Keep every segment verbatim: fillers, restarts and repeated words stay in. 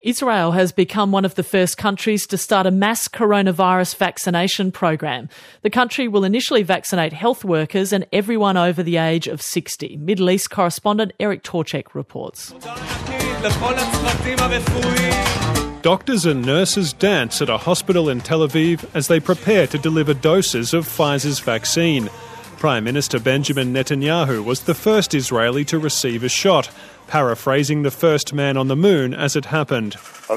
Israel has become one of the first countries to start a mass coronavirus vaccination program. The country will initially vaccinate health workers and everyone over the age of sixty. Middle East correspondent Eric Torchek reports. Doctors and nurses dance at a hospital in Tel Aviv as they prepare to deliver doses of Pfizer's vaccine. Prime Minister Benjamin Netanyahu was the first Israeli to receive a shot, paraphrasing the first man on the moon as it happened.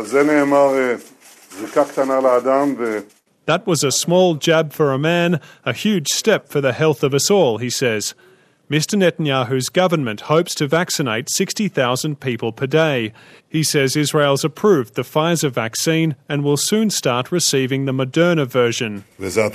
That was a small jab for a man, a huge step for the health of us all, he says. Mister Netanyahu's government hopes to vaccinate sixty thousand people per day. He says Israel's approved the Pfizer vaccine and will soon start receiving the Moderna version.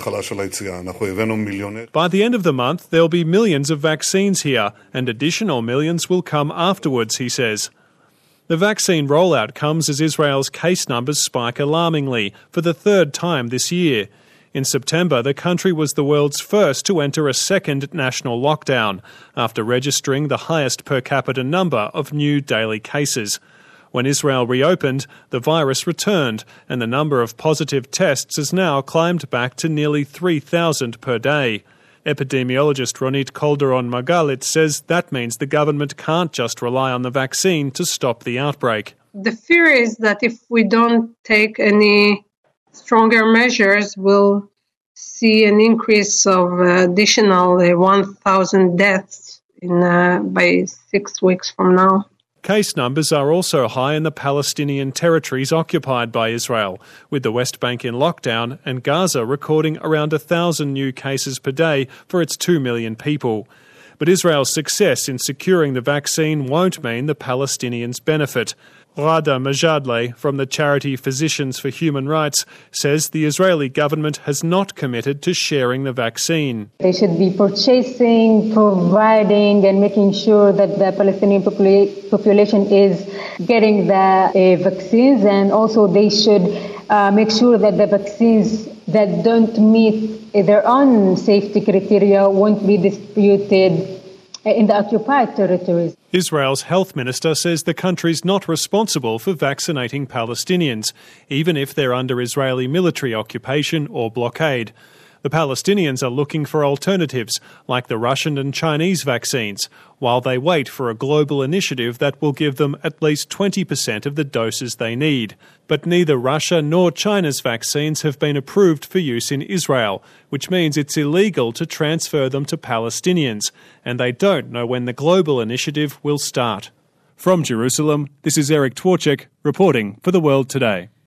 By the end of the month, there'll be millions of vaccines here, and additional millions will come afterwards, he says. The vaccine rollout comes as Israel's case numbers spike alarmingly for the third time this year. In September, the country was the world's first to enter a second national lockdown after registering the highest per capita number of new daily cases. When Israel reopened, the virus returned and the number of positive tests has now climbed back to nearly three thousand per day. Epidemiologist Ronit Calderon-Margalit says that means the government can't just rely on the vaccine to stop the outbreak. The fear is that if we don't take any stronger measures, we'll see an increase of additional uh, one thousand deaths in uh, by six weeks from now. Case numbers are also high in the Palestinian territories occupied by Israel, with the West Bank in lockdown and Gaza recording around one thousand new cases per day for its two million people. But Israel's success in securing the vaccine won't mean the Palestinians benefit. Rada Majadle from the charity Physicians for Human Rights says the Israeli government has not committed to sharing the vaccine. They should be purchasing, providing and making sure that the Palestinian popula- population is getting the uh, vaccines, and also they should uh, make sure that the vaccines that don't meet their own safety criteria won't be disputed in the occupied territories. Israel's health minister says the country's not responsible for vaccinating Palestinians, even if they're under Israeli military occupation or blockade. The Palestinians are looking for alternatives, like the Russian and Chinese vaccines, while they wait for a global initiative that will give them at least twenty percent of the doses they need. But neither Russia nor China's vaccines have been approved for use in Israel, which means it's illegal to transfer them to Palestinians, and they don't know when the global initiative will start. From Jerusalem, this is Eric Torchek reporting for The World Today.